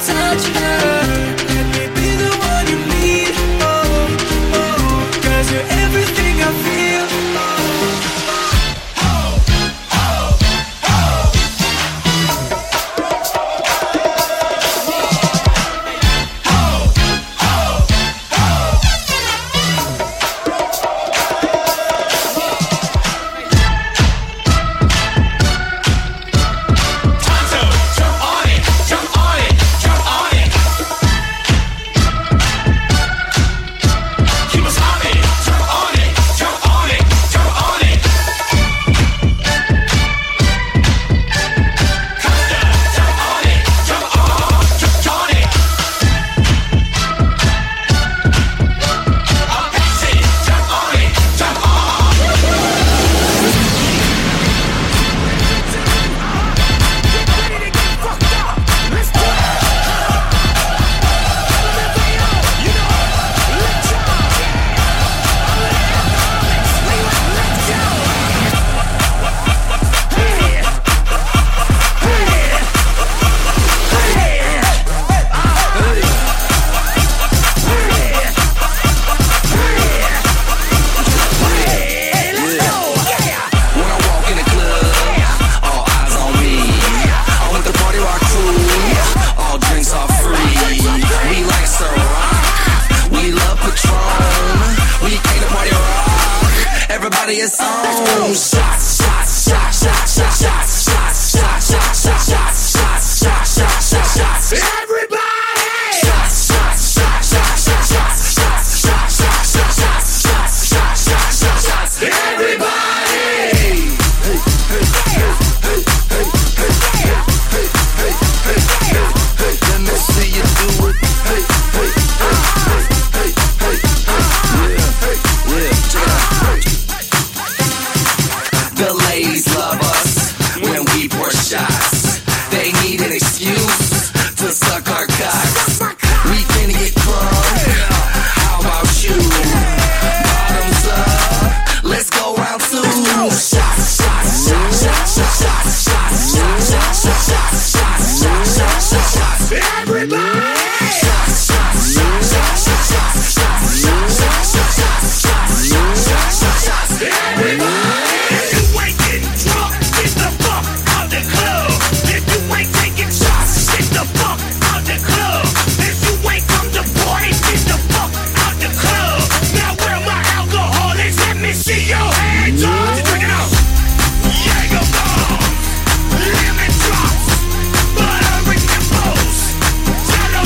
touch her. Let me be the one you need. Oh, oh, 'cause you're everything I feel. It's on. Shots, shots, shots, shots, shots, shots, shots, shots, shots, shots, shots, shots, shots, shots, shots, shots. Everybody! Shots, shots, shots, shots, shots, shots, shots, shots, shots, shots, shots, shots, shots, shots, shots, shots. Everybody! Hey, hey, hey, hey, hey, hey, hey, hey, hey, hey, hey, hey. Let me see you do it. Hey, hey, hey, hey, hey, hey, hey. Yeah, yeah, check it out. The ladies love us when we pour shots. They need an excuse to suck our cocks. We finna get crunk. How about you? Bottoms up. Let's go round two. Shots, shots, shots, shots, shots, shots, shots, shots, shots, shots, shots, shots, shots, shots, shots. Everybody! Shots, shots, shots, shots, shots, shots, shots, shots, shots, shots, shots, shots, shots, shots. Everybody! See your hands up, you drink it up. Jaeger bomb, lemon drops, butter in your post. Tell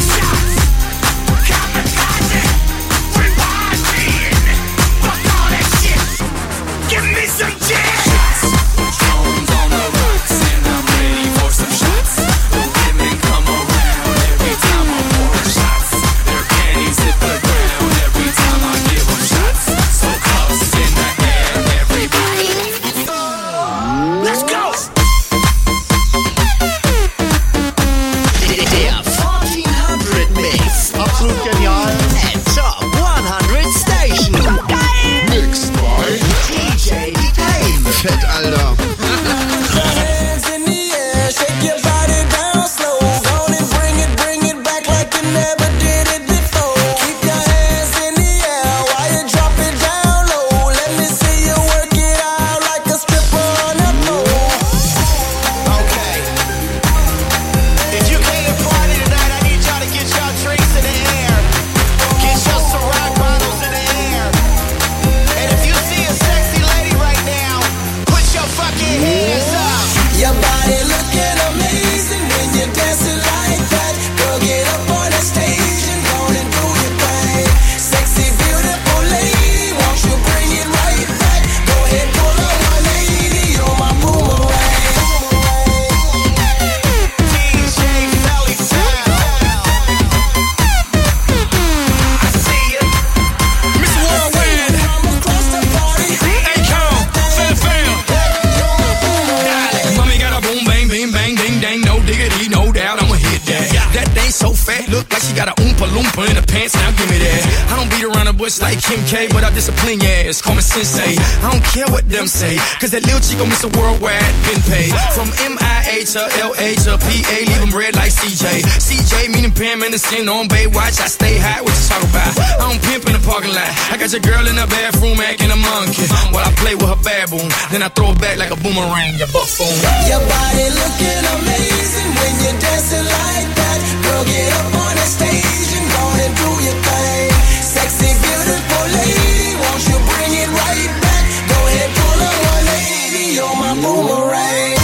so fat, look like she got a Oompa Loompa in her pants. Now give me that. I don't beat around the bush like Kim K, but I discipline your ass, call me sensei. I don't care what them say, cause that little chico Mr. Worldwide been paid. From MIA to LA to PA, leave them red like CJ. CJ meaning Pam Anderson on Baywatch. I stay high, what you talk about? I don't pimp in the parking lot. I got your girl in the bathroom acting a monkey while I play with her baboon. Then I throw it back like a boomerang, you buffoon. Your body looking amazing when you're dancing like that. Girl, get up on the stage and go and do your thing. Sexy, beautiful lady, won't you bring it right back? Go ahead, pull up 180, you're my boomerang.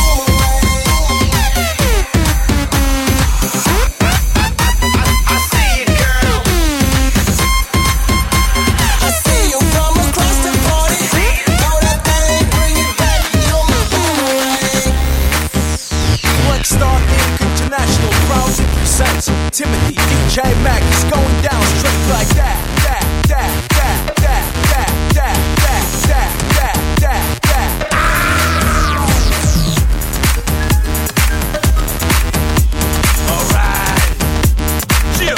Timothy, DJ Mac is going down straight like that. Alright. Chill.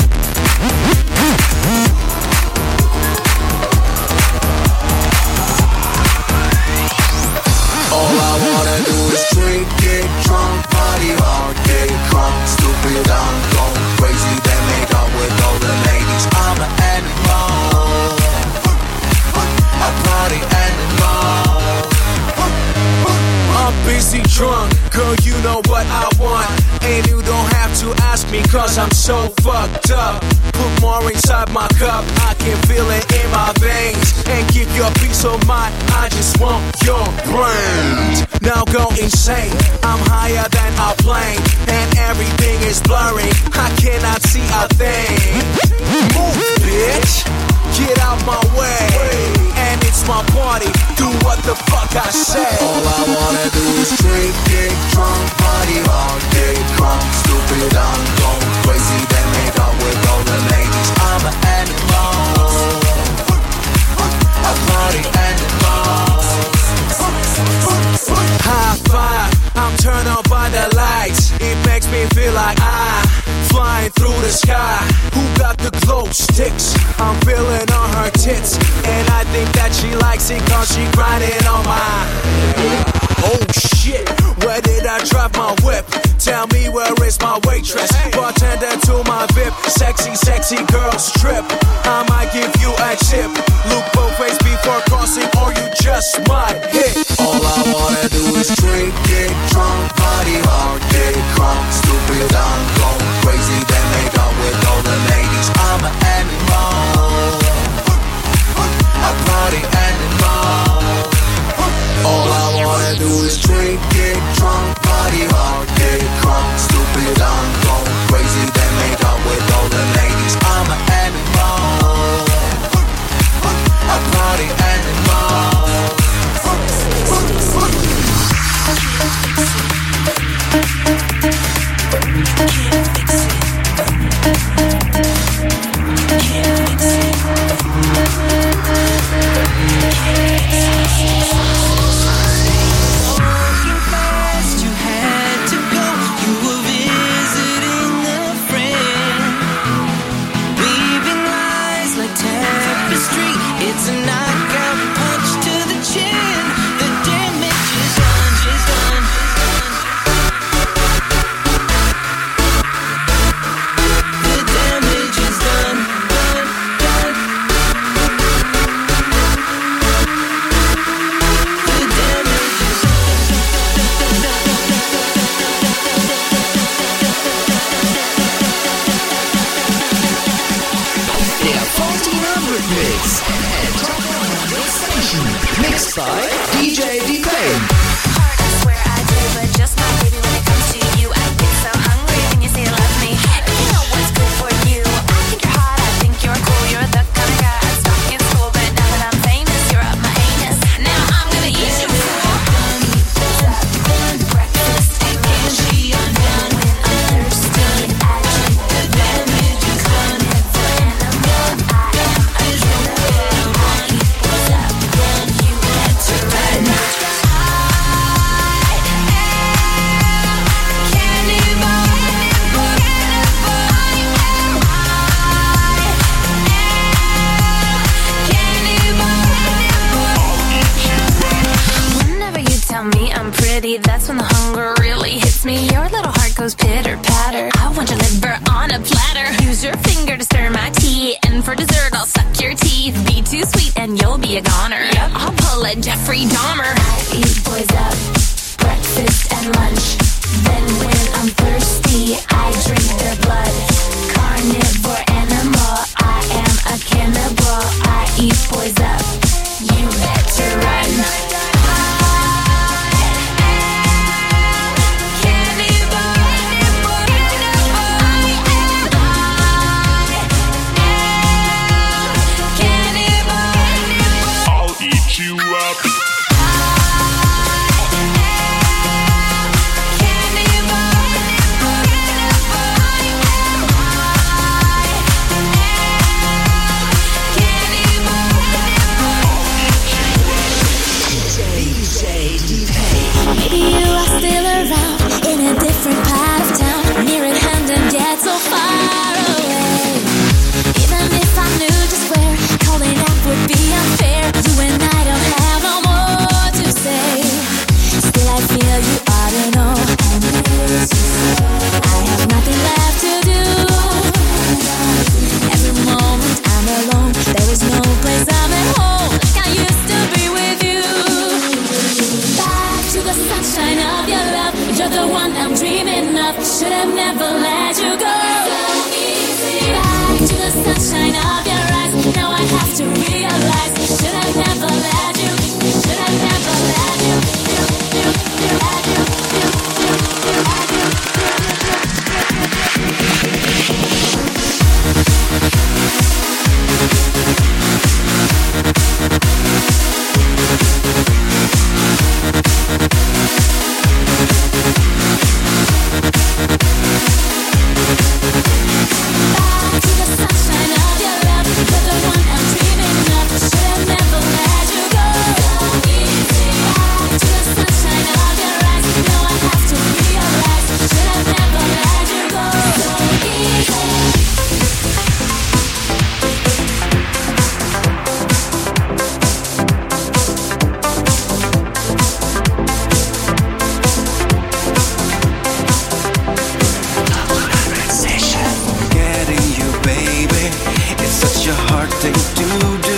All I wanna do is drink, get drunk, party hard, get crunk, stupid, I'm going crazy, then make out with all the ladies. I'm an animal, a party animal. I'm busy drunk, girl, you know what I want. And you don't have to ask me, cause I'm so fucked up. Put more inside my cup, I can feel it in my veins. And give you a peace of mind, I just want your brains. Now go insane, I'm higher than a plane. And everything is blurry, I cannot see a thing. Move, bitch, get out my way. And it's my party, do what the fuck I say. All I wanna do is drink, get drunk, party hard, get crunk, stupid, I'm going crazy, then make out with all the ladies. I'm an animal, a party animal. High five, I'm turned on by the lights. It makes me feel like I'm flying through the sky. Who got the glow sticks? I'm feeling on her tits. And I think that she likes it cause she grinding on mine. Oh shit, where did I drive my whip? Tell me where is my waitress? Bartender to my VIP. Sexy, sexy girl strip. I might give you a tip. Look both ways before crossing or you just might hit. All I wanna do is drink, get drunk, party hard, get crunk, stupid, I'm going crazy, then make out with all the ladies. I'm an animal, a party animal. All I wanna do is drink, get drunk, party hard, get crunk, stupid, I'm going crazy, then make out with all the ladies. I'm an animal, a party animal. It's a knockout punch to the chin. The damage is done, is done. The damage is done, done, done. The damage is Yeah, 1400 mix. Mixed by DJ D-Pain. Hard, I swear I do, but just my baby when it comes to you. I get so hungry when you say you love me. If you know what's good for you, I think you're hot, I think you're cool. You're the kind of guy I'd stalk in school, but now that I'm famous, you're up my anus. Now I'm gonna eat you, fool. Breakfast and candy, I'm done. When I'm thirsty, I drink the damage is done. For animal, I am a drunk. What's up, then you had to run. use your finger to stir my tea. And for dessert, I'll suck your teeth. Be too sweet and you'll be a goner. Yep. I'll pull a Jeffrey Dahmer. I eat boys up, breakfast and lunch. Then when I'm thirsty, I drink their blood. Carnivore animal, I am a cannibal. I eat boys up, you better run. You up. Maybe you are still around in a different part of town, near at hand and yet so far away. Even if I knew just where, calling out would be unfair. You and I don't have no more to say. Still I feel you ought to know. I have nothing left to do. Every moment I'm alone, there is no place I'm at home, like I used to be with you. Back to the sunshine of your love, you're the one I'm dreaming of. Should have never let you go. So easy. Back to the sunshine of your eyes, now I have to realize. Should have never let you. Should have never let you. Back to the sunshine of your love, you're the one I'm dreaming of. Should have never let you go. So easy. Back to the sunshine of your eyes, now I have to realize. Should have never let you go. So easy. Getting you, baby, it's such a hard thing to do.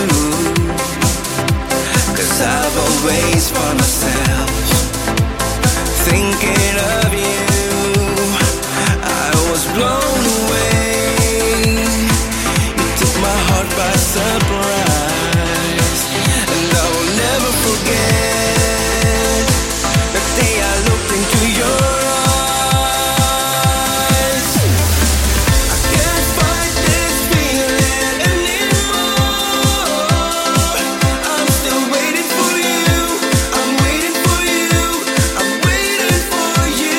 'Cause I've always found myself thinking of you. I was blown away. You took my heart by surprise, and I will never forget the day I looked into your eyes. I can't fight this feeling anymore. I'm still waiting for you. I'm waiting for you. I'm waiting for you.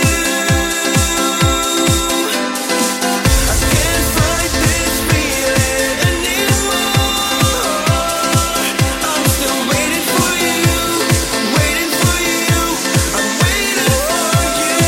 I can't fight this feeling anymore. I'm still waiting for you. I'm waiting for you. I'm waiting for you.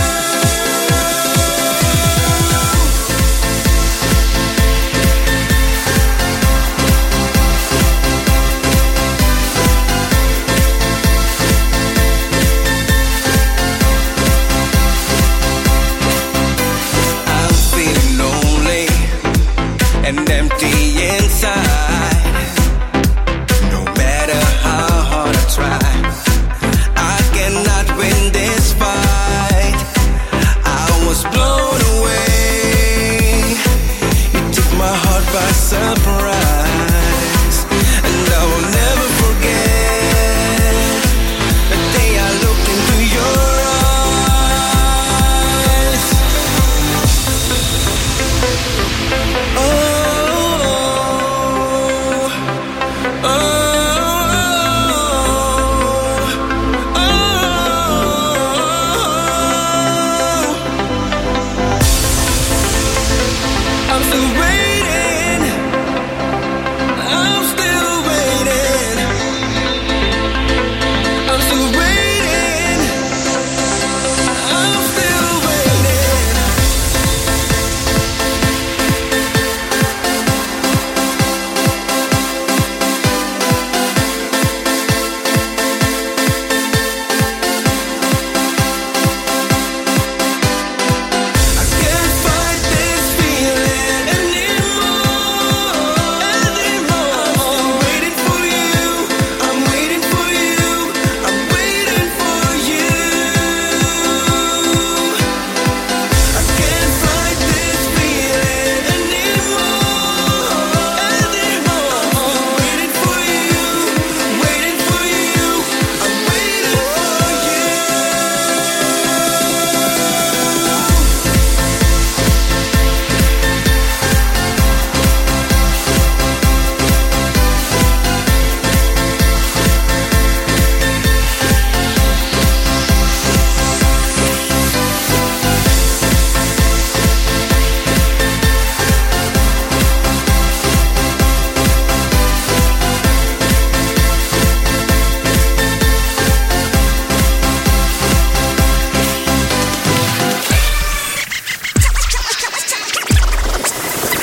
I'm feeling lonely and empty inside. No matter how hard I try, I cannot win this fight. I was blown away. You took my heart by surprise, and I will never forget the day I looked into your eyes. Oh, oh, oh, oh. I'm still